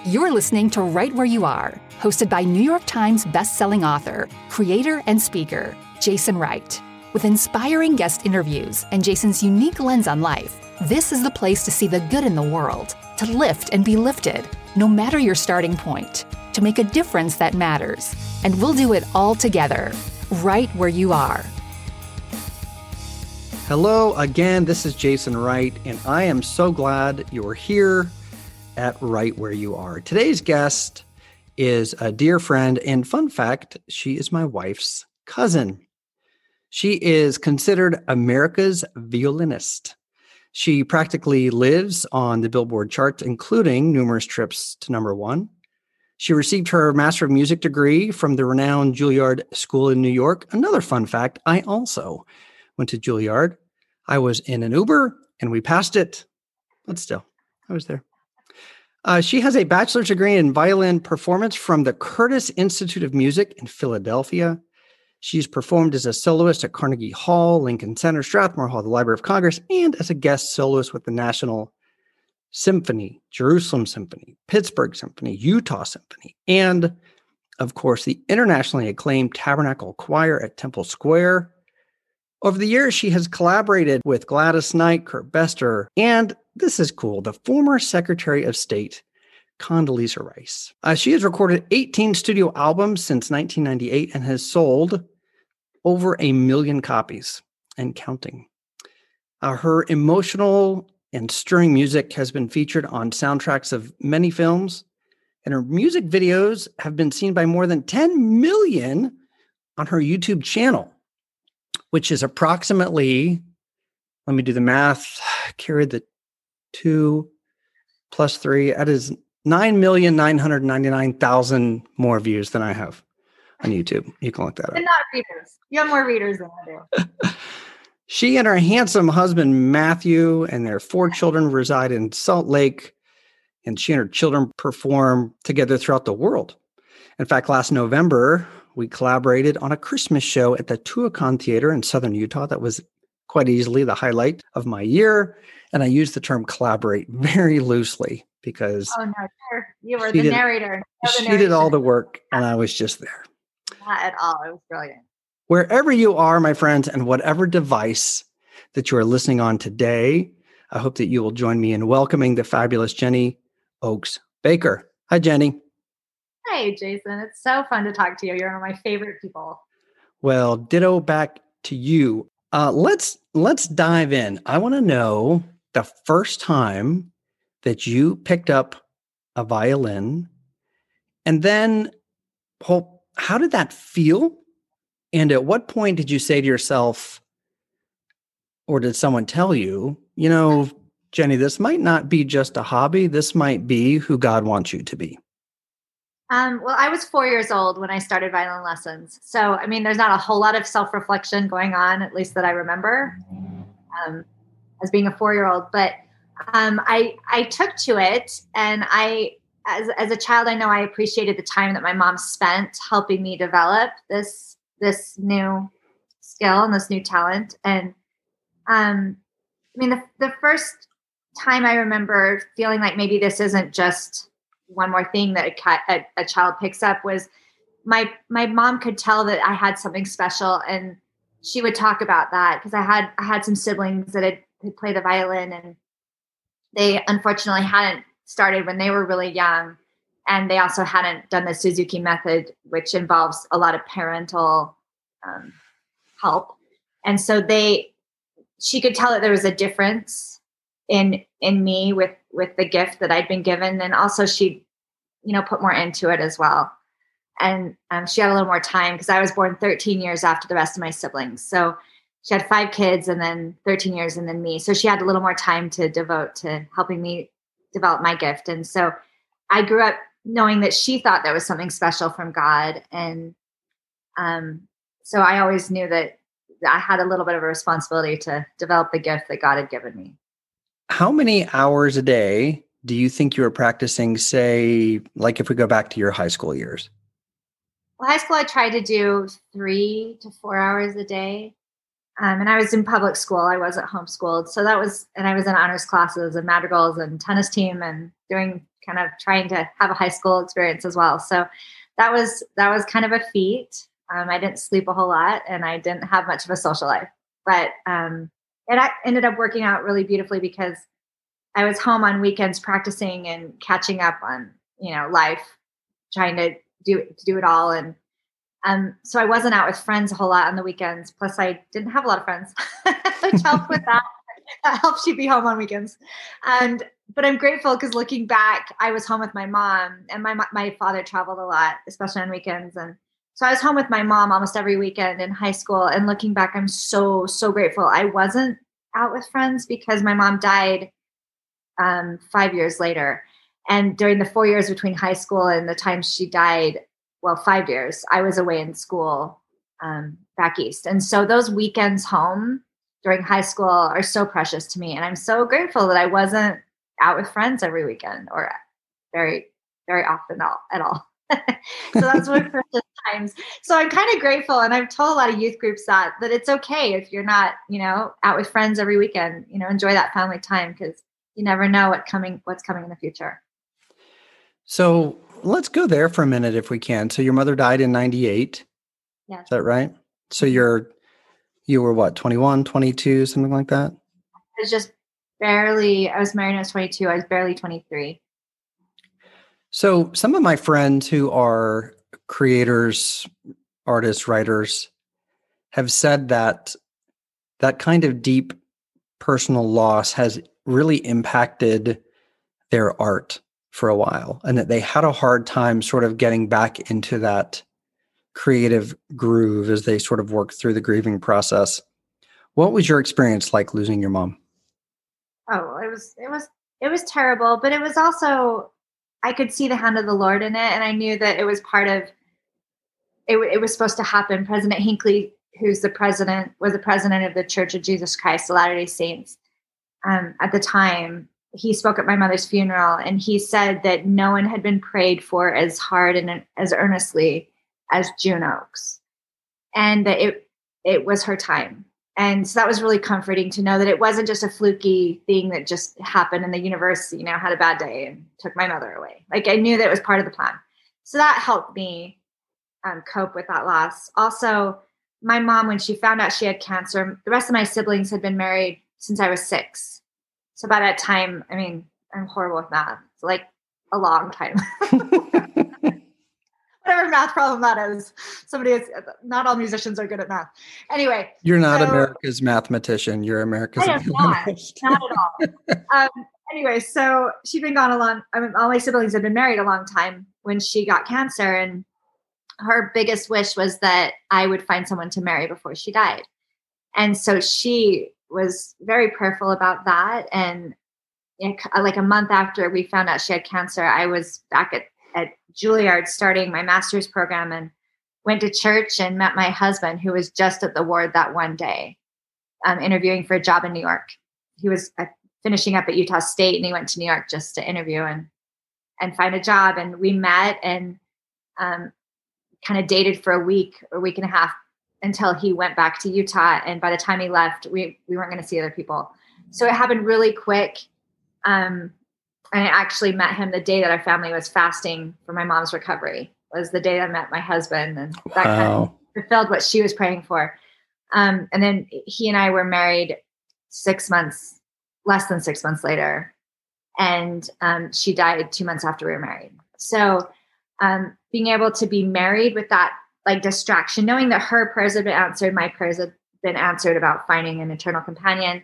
You're listening to Right Where You Are, hosted by New York Times bestselling author, creator, and speaker, Jason Wright. With inspiring guest interviews and Jason's unique lens on life, this is the place to see the good in the world, to lift and be lifted, no matter your starting point, to make a difference that matters. And we'll do it all together, right where you are. Hello again, this is Jason Wright, and I am so glad you're here at Right Where You Are. Today's guest is a dear friend, and fun fact, she is my wife's cousin. She is considered America's violinist. She practically lives on the Billboard charts, including numerous trips to number one. She received her Master of Music degree from the renowned Juilliard School in New York. Another fun fact, I also went to Juilliard. I was in an Uber and we passed it, but still, I was there. She has a bachelor's degree in violin performance from the Curtis Institute of Music in Philadelphia. She's performed as a soloist at Carnegie Hall, Lincoln Center, Strathmore Hall, the Library of Congress, and as a guest soloist with the National Symphony, Jerusalem Symphony, Pittsburgh Symphony, Utah Symphony, and, of course, the internationally acclaimed Tabernacle Choir at Temple Square. Over the years, she has collaborated with Gladys Knight, Kurt Bester, and this is cool, the former Secretary of State, Condoleezza Rice. She has recorded 18 studio albums since 1998 and has sold over 1 million copies and counting. Her emotional and stirring music has been featured on soundtracks of many films, and her music videos have been seen by more than 10 million on her YouTube channel, which is approximately, let me do the math, carry the 2 plus 3, that is 9,999,000 more views than I have on YouTube. You can look that up. And not readers. You have more readers than I do. She and her handsome husband, Matthew, and their 4 children reside in Salt Lake, and she and her children perform together throughout the world. In fact, last November, we collaborated on a Christmas show at the Tuacahn Theater in Southern Utah. That was quite easily the highlight of my year. And I use the term collaborate very loosely because you were the narrator. She did all the work and I was just there. Not at all. It was brilliant. Wherever you are, my friends, and whatever device that you are listening on today, I hope that you will join me in welcoming the fabulous Jenny Oakes Baker. Hi, Jenny. Hey, Jason. It's so fun to talk to you. You're one of my favorite people. Well, ditto back to you. Let's dive in. I want to know the first time that you picked up a violin, and then how did that feel? And at what point did you say to yourself, or did someone tell you, Jenny, this might not be just a hobby. This might be who God wants you to be. Well, I was 4 years old when I started violin lessons. So, there's not a whole lot of self-reflection going on, at least that I remember, as being a 4-year-old. But I took to it, and as a child, I know I appreciated the time that my mom spent helping me develop this new skill and this new talent. And the first time I remember feeling like maybe this isn't just one more thing that a child picks up was my mom could tell that I had something special, and she would talk about that because I had some siblings that had played the violin, and they unfortunately hadn't started when they were really young, and they also hadn't done the Suzuki method, which involves a lot of parental help, and so she could tell that there was a difference in me with the gift that I'd been given. And also she, put more into it as well. And she had a little more time because I was born 13 years after the rest of my siblings. So she had 5 kids and then 13 years and then me. So she had a little more time to devote to helping me develop my gift. And so I grew up knowing that she thought there was something special from God. And so I always knew that I had a little bit of a responsibility to develop the gift that God had given me. How many hours a day do you think you were practicing, say, like if we go back to your high school years? Well, high school, I tried to do 3 to 4 hours a day. And I was in public school. I wasn't homeschooled. So and I was in honors classes and madrigals and tennis team and doing kind of trying to have a high school experience as well. So that was kind of a feat. I didn't sleep a whole lot and I didn't have much of a social life, but it ended up working out really beautifully because I was home on weekends practicing and catching up on, life, trying to do it all. And so I wasn't out with friends a whole lot on the weekends. Plus I didn't have a lot of friends, which helped with that. That helps you be home on weekends. But I'm grateful because looking back, I was home with my mom, and my father traveled a lot, especially on weekends. And so I was home with my mom almost every weekend in high school. And looking back, I'm so, so grateful I wasn't out with friends because my mom died 5 years later. And during the 4 years between high school and the time she died, 5 years, I was away in school back east. And so those weekends home during high school are so precious to me. And I'm so grateful that I wasn't out with friends every weekend or very, very often at all. So that's one precious times. So I'm kind of grateful. And I've told a lot of youth groups that it's okay if you're not, out with friends every weekend, enjoy that family time because you never know what's coming in the future. So let's go there for a minute if we can. So your mother died in 98. Yeah. Is that right? So you were what, 21, 22, something like that? I was married when I was 22. I was barely 23. So some of my friends who are creators, artists, writers have said that kind of deep personal loss has really impacted their art for a while, and that they had a hard time sort of getting back into that creative groove as they sort of work through the grieving process. What was your experience like losing your mom? Oh, it was terrible, but it was also, I could see the hand of the Lord in it. And I knew that it was part of, it was supposed to happen. President Hinckley, was the president of the Church of Jesus Christ of Latter-day Saints. At the time, he spoke at my mother's funeral, and he said that no one had been prayed for as hard and as earnestly as June Oakes, and that it was her time. And so that was really comforting to know that it wasn't just a fluky thing that just happened and the universe, had a bad day and took my mother away. Like I knew that it was part of the plan. So that helped me cope with that loss. Also, my mom, when she found out she had cancer, the rest of my siblings had been married since I was 6. So by that time, I mean, I'm horrible with math. It's like a long time. Whatever math problem that is. Not all musicians are good at math. Anyway. You're not America's mathematician. You're America's violinist. Not at all. Anyway, so she'd been gone all my siblings had been married a long time when she got cancer. And her biggest wish was that I would find someone to marry before she died. And so she was very prayerful about that. And like a month after we found out she had cancer, I was back at Juilliard starting my master's program and went to church and met my husband, who was just at the ward that one day, interviewing for a job in New York. He was finishing up at Utah State, and he went to New York just to interview and find a job. And we met and kind of dated for a week and a half until he went back to Utah. And by the time he left, we weren't going to see other people. So it happened really quick. And I actually met him the day that our family was fasting for my mom's recovery. Was the day I met my husband, and that kind of fulfilled what she was praying for. And then he and I were married less than 6 months later. And she died 2 months after we were married. So being able to be married with that like distraction, knowing that her prayers had been answered, my prayers had been answered about finding an eternal companion,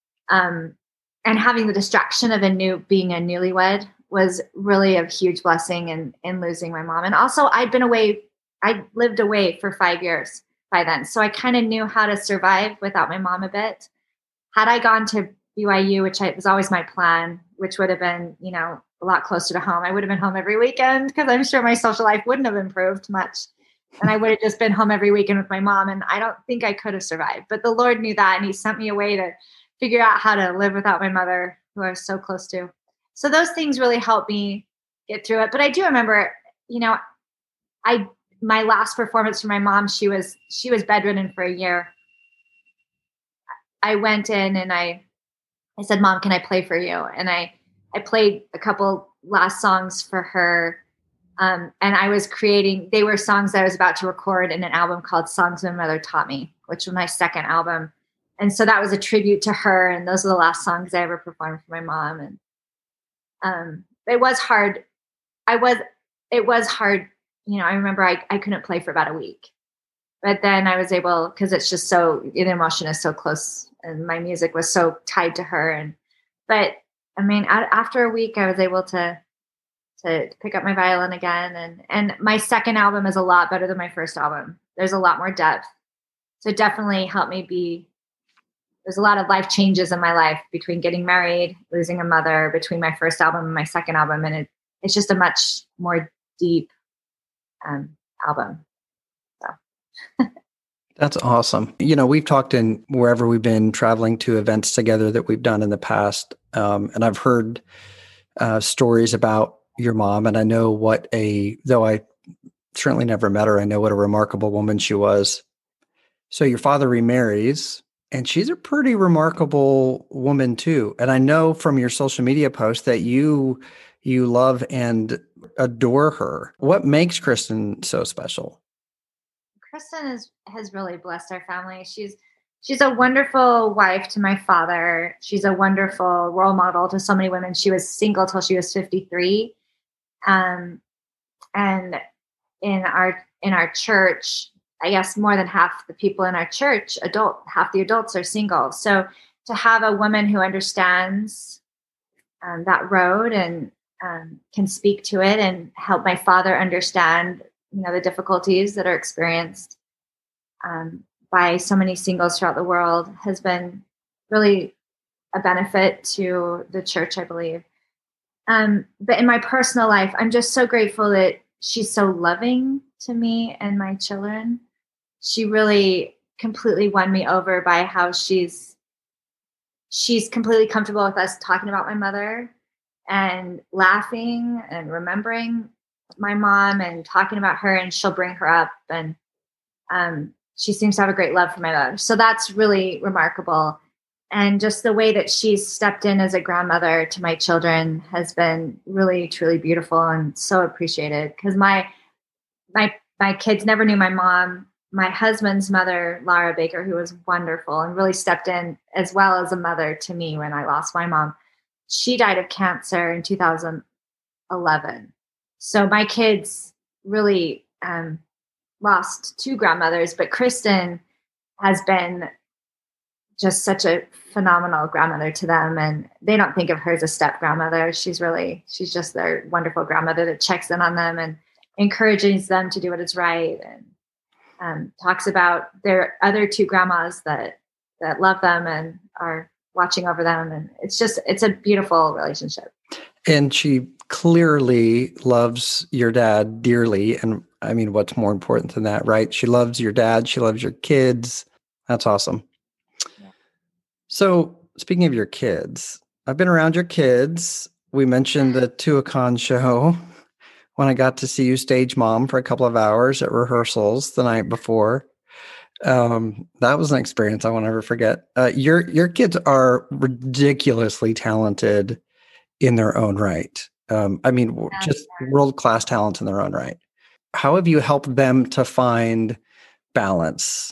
and having the distraction of being a newlywed was really a huge blessing in losing my mom. And also I lived away for 5 years by then. So I kind of knew how to survive without my mom a bit. Had I gone to BYU, which was always my plan, which would have been, a lot closer to home. I would have been home every weekend because I'm sure my social life wouldn't have improved much. And I would have just been home every weekend with my mom. And I don't think I could have survived, but the Lord knew that. And he sent me a way to figure out how to live without my mother, who I was so close to. So those things really helped me get through it. But I do remember, my last performance for my mom, she was bedridden for a year. I went in and I said, "Mom, can I play for you?" And I played a couple last songs for her. And they were songs that I was about to record in an album called Songs My Mother Taught Me, which was my second album. And so that was a tribute to her. And those are the last songs I ever performed for my mom. And it was hard. It was hard. I remember I couldn't play for about a week, but then I was able, because it's just the emotion is so close and my music was so tied to her. But I mean, after a week, I was able to pick up my violin again. And my second album is a lot better than my first album. There's a lot more depth. So it definitely helped me there's a lot of life changes in my life between getting married, losing a mother, between my first album and my second album. And it's just a much more deep album. So. That's awesome. We've talked in wherever we've been traveling to events together that we've done in the past. And I've heard stories about your mom, and I know though I certainly never met her, I know what a remarkable woman she was. So your father remarries, and she's a pretty remarkable woman too. And I know from your social media posts that you love and adore her. What makes Kristen so special? Kristen has really blessed our family. She's a wonderful wife to my father. She's a wonderful role model to so many women. She was single till she was 53. And in our church, I guess more than half the people in our church, half the adults are single. So to have a woman who understands that road and can speak to it and help my father understand, the difficulties that are experienced by so many singles throughout the world has been really a benefit to the church, I believe. But in my personal life, I'm just so grateful that she's so loving to me and my children. She really completely won me over by how she's completely comfortable with us talking about my mother and laughing and remembering my mom and talking about her, and she'll bring her up, and she seems to have a great love for my mother. So that's really remarkable. And just the way that she's stepped in as a grandmother to my children has been really, truly beautiful and so appreciated, because my kids never knew my mom. My husband's mother, Laura Baker, who was wonderful and really stepped in as well as a mother to me when I lost my mom. She died of cancer in 2011. So my kids really lost two grandmothers, but Kristen has been just such a phenomenal grandmother to them. And they don't think of her as a step grandmother. She's just their wonderful grandmother that checks in on them and encourages them to do what is right, and talks about their other two grandmas that love them and are watching over them. And it's a beautiful relationship. And she clearly loves your dad dearly. And I mean, what's more important than that, right? She loves your dad. She loves your kids. That's awesome. Yeah. So speaking of your kids, I've been around your kids. We mentioned the Tuacahn show when I got to see you stage mom for a couple of hours at rehearsals the night before. That was an experience I won't ever forget. Your kids are ridiculously talented in their own right. Just world-class talent in their own right. How have you helped them to find balance?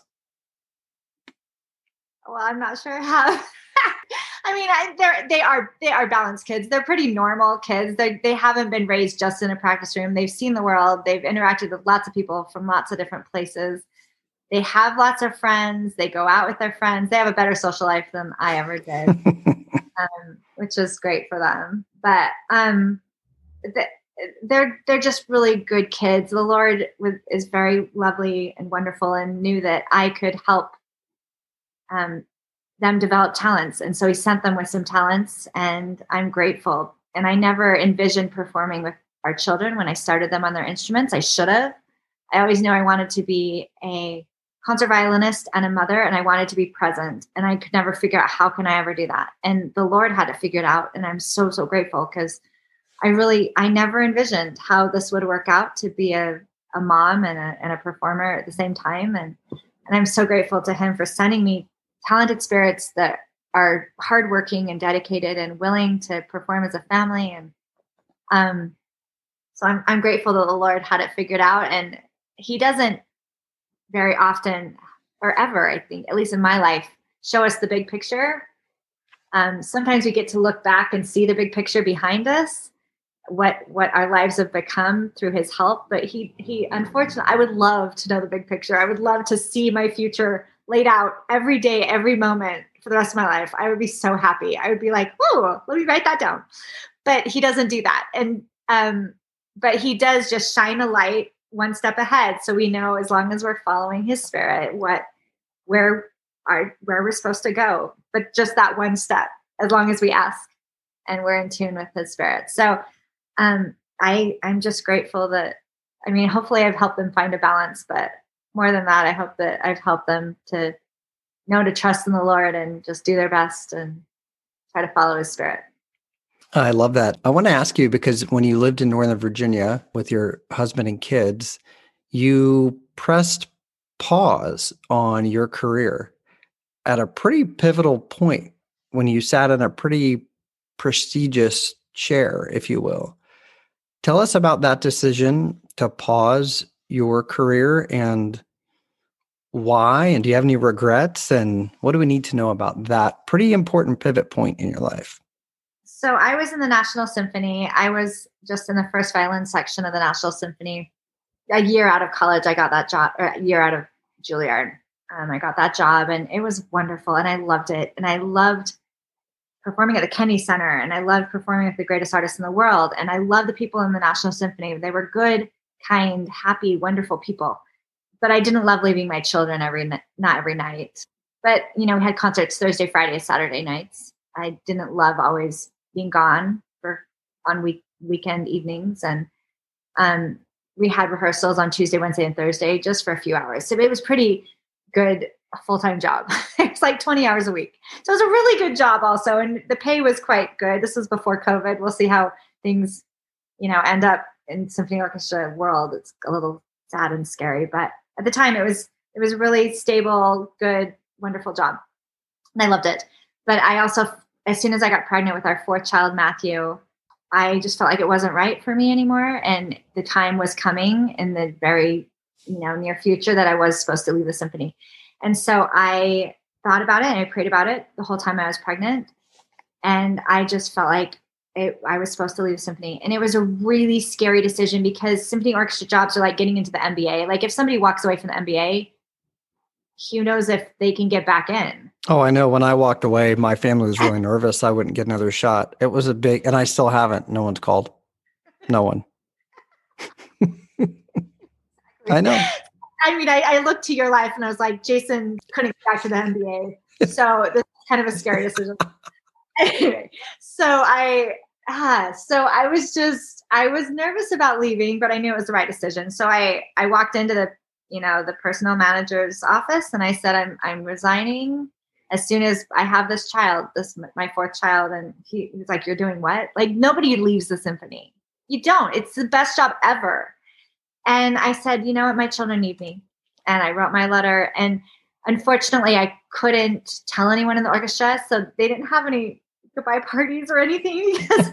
Well, I'm not sure how. I mean, they are balanced kids. They're pretty normal kids. They haven't been raised just in a practice room. They've seen the world. They've interacted with lots of people from lots of different places. They have lots of friends. They go out with their friends. They have a better social life than I ever did, which is great for them. But they're just really good kids. The Lord is very lovely and wonderful, and knew that I could help them develop talents. And so he sent them with some talents, and I'm grateful. And I never envisioned performing with our children when I started them on their instruments. I should have. I always knew I wanted to be a concert violinist and a mother, and I wanted to be present. And I could never figure out how can I ever do that. And the Lord had to figure it out. And I'm so, so grateful, because I never envisioned how this would work out, to be a mom and a performer at the same time. And I'm so grateful to him for sending me talented spirits that are hardworking and dedicated and willing to perform as a family. And So I'm grateful that the Lord had it figured out, and he doesn't very often or ever, I think, at least in my life, show us the big picture. Sometimes we get to look back and see the big picture behind us, what our lives have become through his help. But he unfortunately, I would love to know the big picture. I would love to see my future laid out every day, every moment for the rest of my life. I would be so happy. I would be like, oh, let me write that down. But he doesn't do that. And, but he does just shine a light one step ahead. So we know, as long as we're following his spirit, where we're supposed to go, but just that one step, as long as we ask and we're in tune with his spirit. So, I'm just grateful that, hopefully I've helped them find a balance, but more than that, I hope that I've helped them to know to trust in the Lord and just do their best and try to follow his spirit. I love that. I want to ask you, because when you lived in Northern Virginia with your husband and kids, you pressed pause on your career at a pretty pivotal point when you sat in a pretty prestigious chair, if you will. Tell us about that decision to pause your career and why, and do you have any regrets, and what do we need to know about that pretty important pivot point in your life? So I was in the National Symphony. I was just in the first violin section of the National Symphony. A year out of college, I got that job, or a year out of Juilliard. I got that job, and it was wonderful, and I loved it. And I loved performing at the Kennedy Center, and I loved performing with the greatest artists in the world. And I loved the people in the National Symphony. They were good, kind, happy, wonderful people. But I didn't love leaving my children not every night. But, we had concerts Thursday, Friday, Saturday nights. I didn't love always being gone on weekend evenings. And we had rehearsals on Tuesday, Wednesday, and Thursday just for a few hours. So it was pretty good, a full-time job. It's like 20 hours a week. So it was a really good job also. And the pay was quite good. This was before COVID. We'll see how things, end up in symphony orchestra world. It's a little sad and scary, but at the time it was a really stable, good, wonderful job. And I loved it. But I also, as soon as I got pregnant with our fourth child, Matthew, I just felt like it wasn't right for me anymore. And the time was coming in the very, near future that I was supposed to leave the symphony. And so I thought about it and I prayed about it the whole time I was pregnant. And I just felt like I was supposed to leave the symphony. And it was a really scary decision, because symphony orchestra jobs are like getting into the NBA. Like if somebody walks away from the NBA, who knows if they can get back in. Oh, I know. When I walked away, my family was really nervous I wouldn't get another shot. It was a big, and I still haven't. No one's called. No one. I know. I looked to your life and I was like, Jason couldn't get back to the NBA. So this is kind of a scary decision. Anyway, I was nervous about leaving, but I knew it was the right decision. So I walked into the personnel manager's office and I said, I'm resigning as soon as I have this child, my fourth child. And he was like, you're doing what? Like, nobody leaves the symphony. You don't. It's the best job ever. And I said, you know what? My children need me. And I wrote my letter. And unfortunately, I couldn't tell anyone in the orchestra. So they didn't have any goodbye parties or anything, because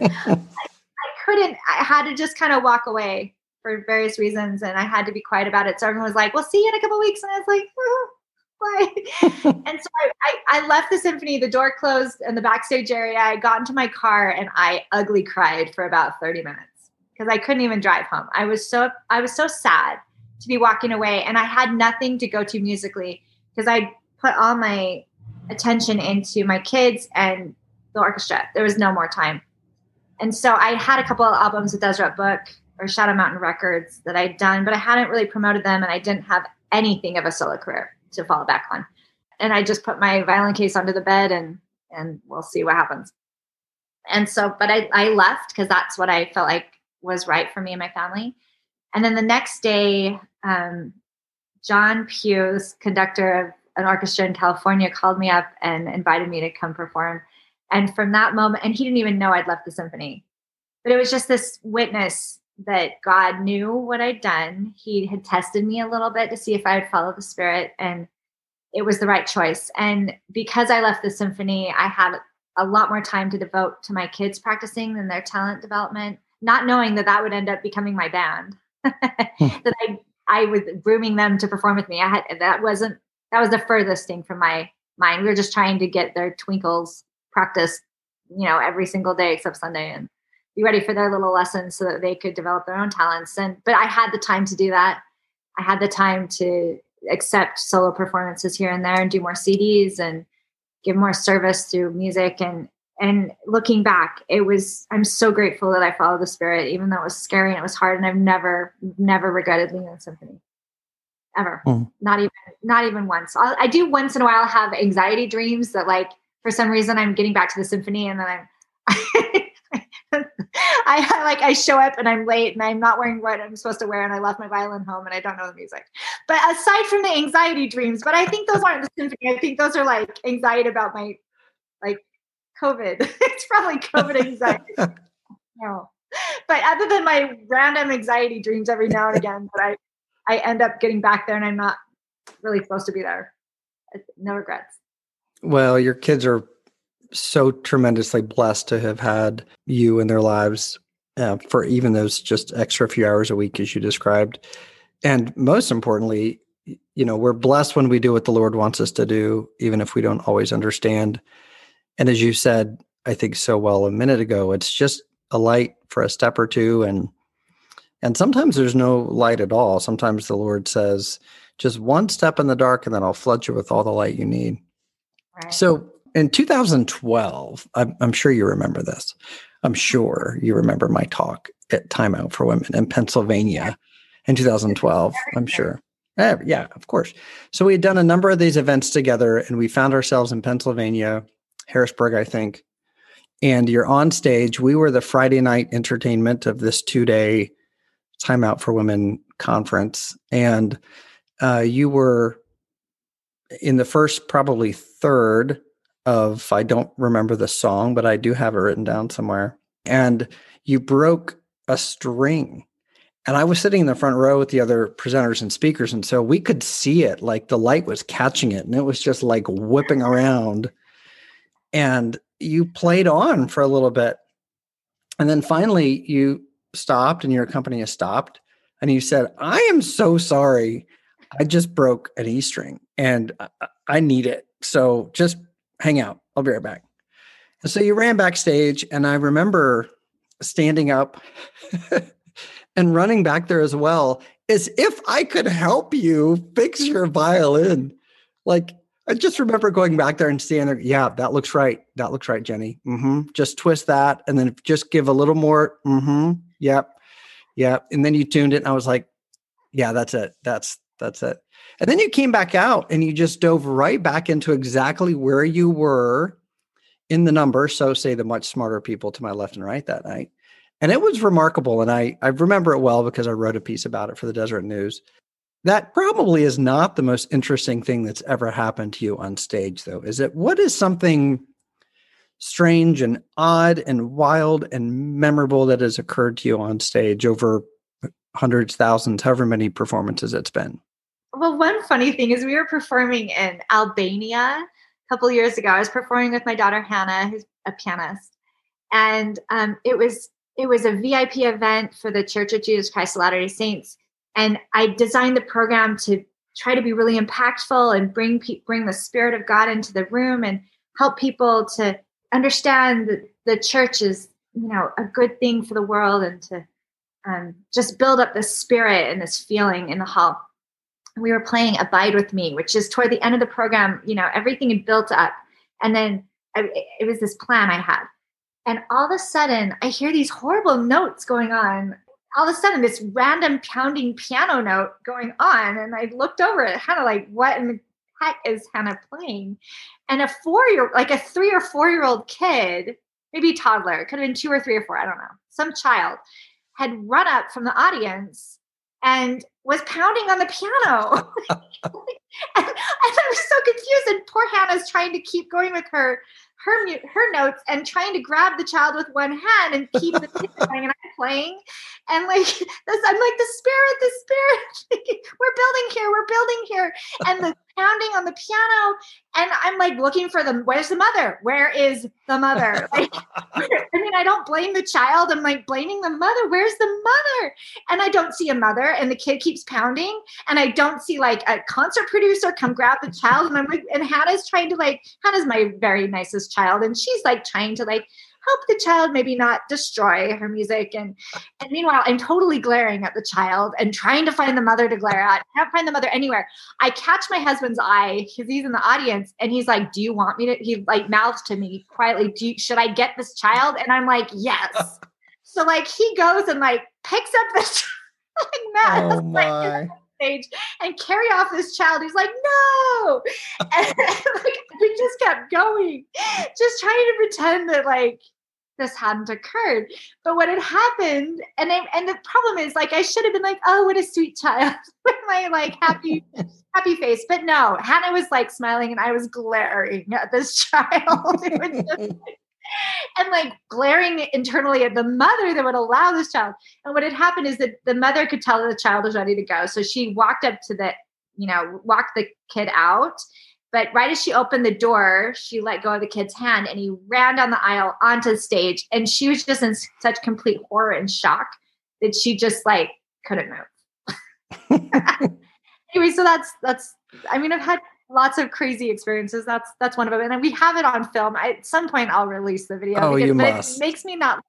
I had to just kind of walk away for various reasons. And I had to be quiet about it. So everyone was like, we'll see you in a couple of weeks. And I was like, oh, bye. And so I left the symphony, the door closed in the backstage area. I got into my car and I ugly cried for about 30 minutes because I couldn't even drive home. I was so sad to be walking away, and I had nothing to go to musically because I put all my attention into my kids and the orchestra. There was no more time. And so I had a couple of albums with Deseret Book or Shadow Mountain Records that I'd done, but I hadn't really promoted them, and I didn't have anything of a solo career to fall back on. And I just put my violin case under the bed and we'll see what happens. And so, but I left because that's what I felt like was right for me and my family. And then the next day, John Pugh, conductor of an orchestra in California, called me up and invited me to come perform. And from that moment, and he didn't even know I'd left the symphony, but it was just this witness that God knew what I'd done. He had tested me a little bit to see if I would follow the Spirit, and it was the right choice. And because I left the symphony, I had a lot more time to devote to my kids practicing than their talent development. not knowing that that would end up becoming my band. That I was grooming them to perform with me. That was the furthest thing from my mind. We were just trying to get their twinkles practiced, every single day except Sunday, and be ready for their little lessons so that they could develop their own talents. But I had the time to do that. I had the time to accept solo performances here and there and do more CDs and give more service through music. And looking back, I'm so grateful that I followed the Spirit, even though it was scary and it was hard. And I've never regretted Leland Symphony ever. Not even once. I do once in a while have anxiety dreams that, like, for some reason I'm getting back to the symphony, and then I show up and I'm late and I'm not wearing what I'm supposed to wear, and I left my violin home and I don't know the music. But aside from the anxiety dreams, but I think those aren't the symphony. I think those are like anxiety about my, like, COVID. It's probably COVID anxiety. No. But other than my random anxiety dreams every now and again, but I end up getting back there and I'm not really supposed to be there. No regrets. Well, your kids are so tremendously blessed to have had you in their lives for even those just extra few hours a week, as you described. And most importantly, we're blessed when we do what the Lord wants us to do, even if we don't always understand. And as you said, I think so well a minute ago, it's just a light for a step or two. And sometimes there's no light at all. Sometimes the Lord says, just one step in the dark, and then I'll flood you with all the light you need. Right. So in 2012, I'm sure you remember this. I'm sure you remember my talk at Time Out for Women in Pennsylvania in 2012. I'm sure. Yeah, of course. So we had done a number of these events together, and we found ourselves in Pennsylvania, Harrisburg, I think. And you're on stage. We were the Friday night entertainment of this 2-day Time Out for Women conference. And you were in the first, probably third of, I don't remember the song, but I do have it written down somewhere. And you broke a string. And I was sitting in the front row with the other presenters and speakers. And so we could see it, like the light was catching it. And it was just like whipping around. And you played on for a little bit. And then finally you stopped, and your company has stopped. And you said, I am so sorry. I just broke an E string and I need it. So just hang out. I'll be right back. And so you ran backstage, and I remember standing up and running back there as well, as if I could help you fix your violin. Like, I just remember going back there and standing there. Yeah, that looks right. That looks right, Jenny. Just twist that. And then just give a little more. Yep. And then you tuned it. And I was like, yeah, that's it. That's it. And then you came back out and you just dove right back into exactly where you were in the number. So say the much smarter people to my left and right that night. And it was remarkable. And I remember it well because I wrote a piece about it for the Deseret News. That probably is not the most interesting thing that's ever happened to you on stage, though, is it? What is something strange and odd and wild and memorable that has occurred to you on stage over hundreds, thousands, however many performances it's been? Well, one funny thing is we were performing in Albania a couple of years ago. I was performing with my daughter, Hannah, who's a pianist. And it was a VIP event for the Church of Jesus Christ of Latter-day Saints. And I designed the program to try to be really impactful and bring the Spirit of God into the room and help people to understand that the church is, a good thing for the world, and to just build up the spirit and this feeling in the hall. We were playing Abide With Me, which is toward the end of the program. Everything had built up. And then it was this plan I had. And all of a sudden, I hear these horrible notes going on. All of a sudden, this random pounding piano note going on. And I looked over at Hannah like, what in the heck is Hannah playing? And a 3 or 4 year old kid, maybe toddler, it could have been 2 or 3 or 4, I don't know, some child had run up from the audience and was pounding on the piano. and I was so confused. And poor Hannah's trying to keep going with her notes and trying to grab the child with one hand and keep the piano going. And I'm playing. And like this, I'm like, the spirit, we're building here. And the pounding on the piano. And I'm like looking for them. Where's the mother? Where is the mother? Like, I mean, I don't blame the child. I'm like blaming the mother. Where's the mother? And I don't see a mother, and the kid keeps pounding. And I don't see like a concert producer come grab the child. And I'm like, and Hannah's my very nicest child. And she's like trying to like help the child maybe not destroy her music. And meanwhile, I'm totally glaring at the child and trying to find the mother to glare at. I can't find the mother anywhere. I catch my husband's eye because he's in the audience, and he's like, do you want me to, he like mouths to me quietly, should I get this child? And I'm like, yes. So like he goes and like picks up this like Matt, Oh my. stage and carry off this child. He's like, no. And like we just kept going, just trying to pretend that like this hadn't occurred. But what had happened, and the problem is like I should have been like, oh, what a sweet child with my like happy face. But no, Hannah was like smiling and I was glaring at this child. It was just and like glaring internally at the mother that would allow this child. And what had happened is that the mother could tell that the child was ready to go. So she walked up to walked the kid out. But right as she opened the door, she let go of the kid's hand and he ran down the aisle onto the stage. And she was just in such complete horror and shock that she just like couldn't move. Anyway, so that's, I mean, I've had lots of crazy experiences. That's one of them. And we have it on film. At some point I'll release the video. Oh, you must. It makes me not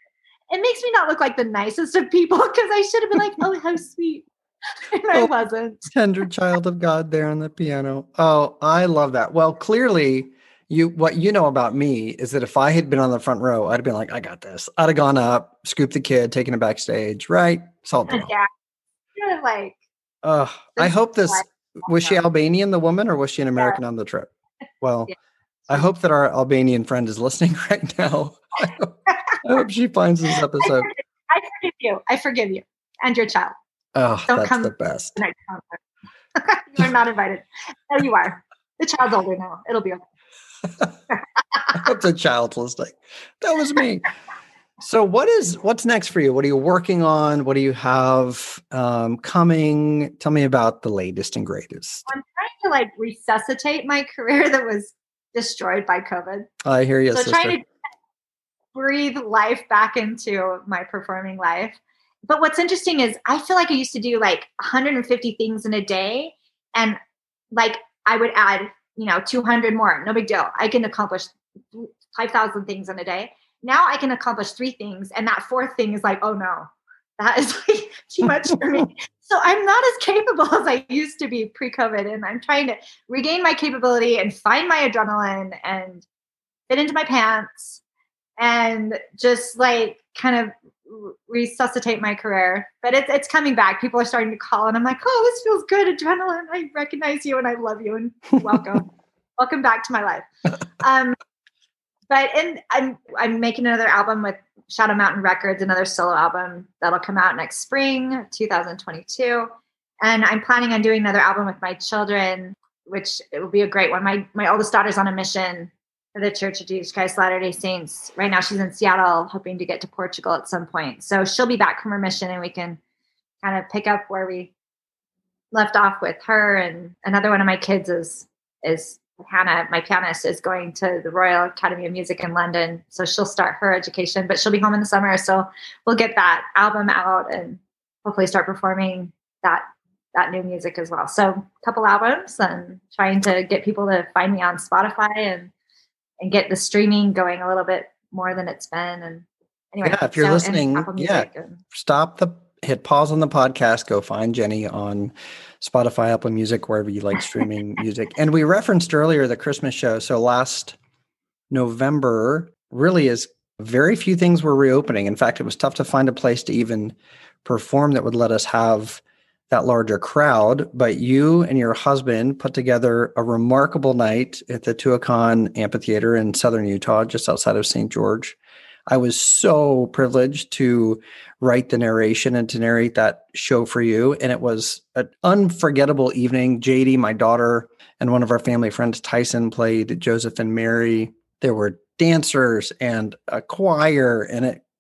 look like the nicest of people because I should have been like, oh, how sweet. And I wasn't. Tender child of God there on the piano. Oh, I love that. Well, clearly what you know about me is that if I had been on the front row, I'd have been like, I got this. I'd have gone up, scooped the kid, taken him backstage, right? Salt. Yeah. You're like, I hope this, was she Albanian, the woman, or was she an American on the trip? Well, yeah. I hope that our Albanian friend is listening right now. I hope she finds this episode. I forgive you and your child. Oh, that's the best. You are not invited. No, you are. The child's older now. It'll be okay. I hope the child's listening. That was me. So what's next for you? What are you working on? What do you have coming? Tell me about the latest and greatest. I'm trying to like resuscitate my career that was destroyed by COVID. I hear you, sister. Trying to breathe life back into my performing life. But what's interesting is I feel like I used to do like 150 things in a day. And like I would add, 200 more. No big deal. I can accomplish 5,000 things in a day. Now I can accomplish 3 things. And that 4th thing is like, oh no, that is like too much for me. So I'm not as capable as I used to be pre-COVID. And I'm trying to regain my capability and find my adrenaline and fit into my pants and just like kind of resuscitate my career. But it's coming back. People are starting to call and I'm like, oh, this feels good. Adrenaline. I recognize you and I love you and welcome. Welcome back to my life. I'm making another album with Shadow Mountain Records, another solo album that'll come out next spring, 2022. And I'm planning on doing another album with my children, which it will be a great one. My oldest daughter's on a mission for the Church of Jesus Christ Latter-day Saints. Right now she's in Seattle, hoping to get to Portugal at some point. So she'll be back from her mission and we can kind of pick up where we left off with her. And another one of my kids is Hannah, my pianist, is going to the Royal Academy of Music in London. So she'll start her education, but she'll be home in the summer. So we'll get that album out and hopefully start performing that new music as well. So a couple albums and trying to get people to find me on Spotify and get the streaming going a little bit more than it's been. And anyway, yeah, if you're listening, hit pause on the podcast, go find Jenny on Spotify, Apple Music, wherever you like streaming music. And we referenced earlier the Christmas show. So last November really is very few things were reopening. In fact, it was tough to find a place to even perform that would let us have that larger crowd. But you and your husband put together a remarkable night at the Tuacahn Amphitheater in Southern Utah, just outside of St. George. I was so privileged to write the narration and to narrate that show for you. And it was an unforgettable evening. JD, my daughter, and one of our family friends, Tyson, played Joseph and Mary. There were dancers and a choir and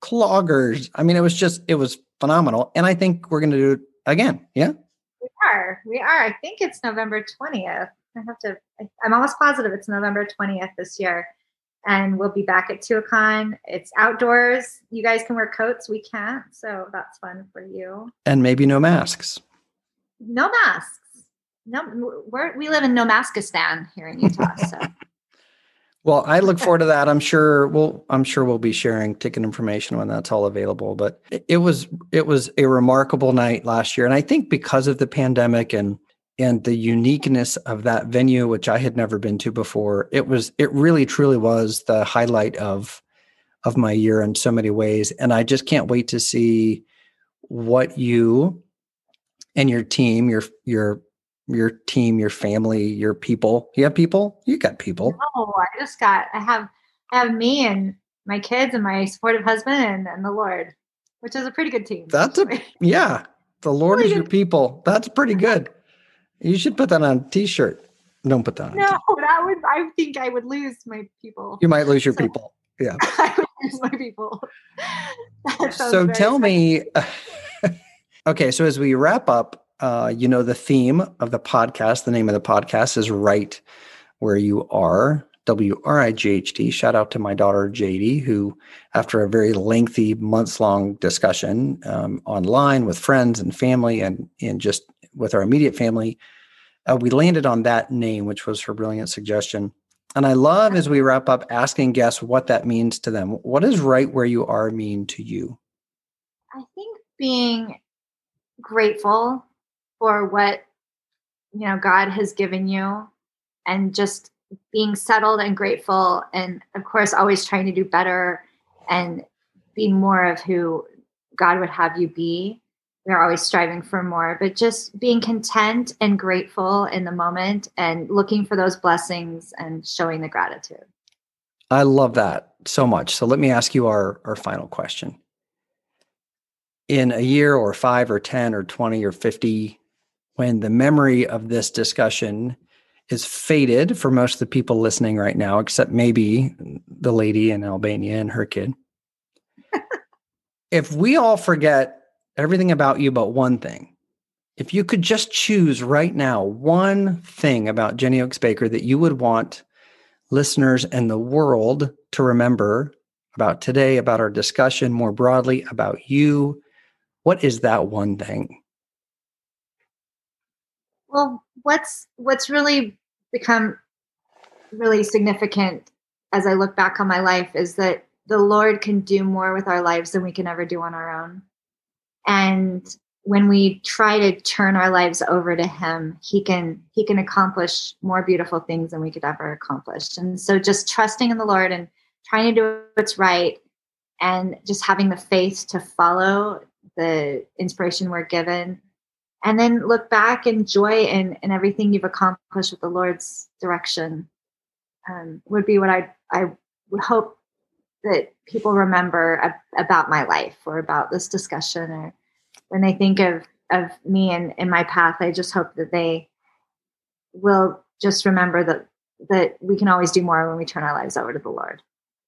cloggers. I mean, it was phenomenal. And I think we're going to do it again. Yeah. We are. I think it's November 20th. I'm almost positive it's November 20th this year. And we'll be back at Tuacahn. It's outdoors. You guys can wear coats. We can't. So that's fun for you. And maybe no masks. No masks. No, we live in Nomaskistan here in Utah. So. Well, I look forward to that. I'm sure we'll be sharing ticket information when that's all available. But it was a remarkable night last year, and I think because of the pandemic and the uniqueness of that venue, which I had never been to before, it really truly was the highlight of my year in so many ways. And I just can't wait to see what you and your team, your team, your family, your people. You have people? You got people. Oh, I have me and my kids and my supportive husband and the Lord, which is a pretty good team. The Lord is your people. That's pretty good. You should put that on a t-shirt. Don't put that on. No, I think I would lose my people. You might lose your people. Yeah. I would lose my people. So tell me, okay, so as we wrap up, the theme of the podcast, the name of the podcast is Right Where You Are, WRIGHT. Shout out to my daughter, JD, who, after a very lengthy months-long discussion online with friends and family and just with our immediate family, we landed on that name, which was her brilliant suggestion. And I love, as we wrap up, asking guests what that means to them. What does Right Where You Are mean to you? I think being grateful for what God has given you, and just being settled and grateful, and of course always trying to do better and be more of who God would have you be. We're always striving for more, but just being content and grateful in the moment and looking for those blessings and showing the gratitude. I love that so much. So let me ask you our final question. In a year or 5 or 10 or 20 or 50, when the memory of this discussion is faded for most of the people listening right now, except maybe the lady in Albania and her kid. If we all forget everything about you but one thing, if you could just choose right now one thing about Jenny Oaks Baker that you would want listeners and the world to remember about today, about our discussion, more broadly about you, what is that one thing? Well, what's really become really significant as I look back on my life is that the Lord can do more with our lives than we can ever do on our own. And when we try to turn our lives over to Him, He can accomplish more beautiful things than we could ever accomplish. And so just trusting in the Lord and trying to do what's right, and just having the faith to follow the inspiration we're given, and then look back and joy in everything you've accomplished with the Lord's direction, would be what I would hope that people remember about my life or about this discussion. Or when they think of me and my path, I just hope that they will just remember that we can always do more when we turn our lives over to the Lord.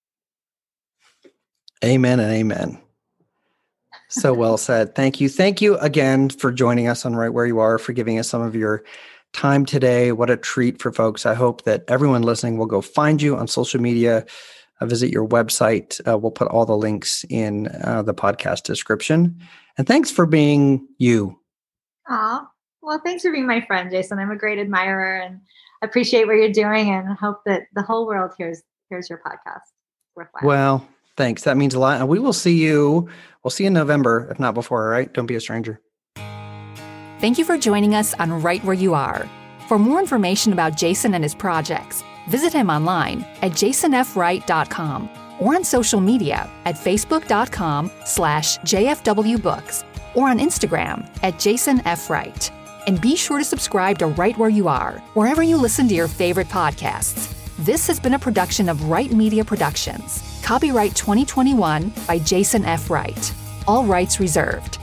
Amen and amen. So well said. Thank you. Thank you again for joining us on Right Where You Are, for giving us some of your time today. What a treat for folks. I hope that everyone listening will go find you on social media, visit your website. We'll put all the links in the podcast description. And thanks for being you. Aw, well, thanks for being my friend, Jason. I'm a great admirer and appreciate what you're doing, and hope that the whole world hears your podcast. Worthwhile. Well, thanks. That means a lot. And we will see you. We'll see you in November, if not before, all right? Don't be a stranger. Thank you for joining us on Right Where You Are. For more information about Jason and his projects, visit him online at jasonfwright.com or on social media at facebook.com/JFWbooks or on Instagram at jasonfwright. And be sure to subscribe to Right Where You Are, wherever you listen to your favorite podcasts. This has been a production of Right Media Productions. Copyright 2021 by Jason F. Wright. All rights reserved.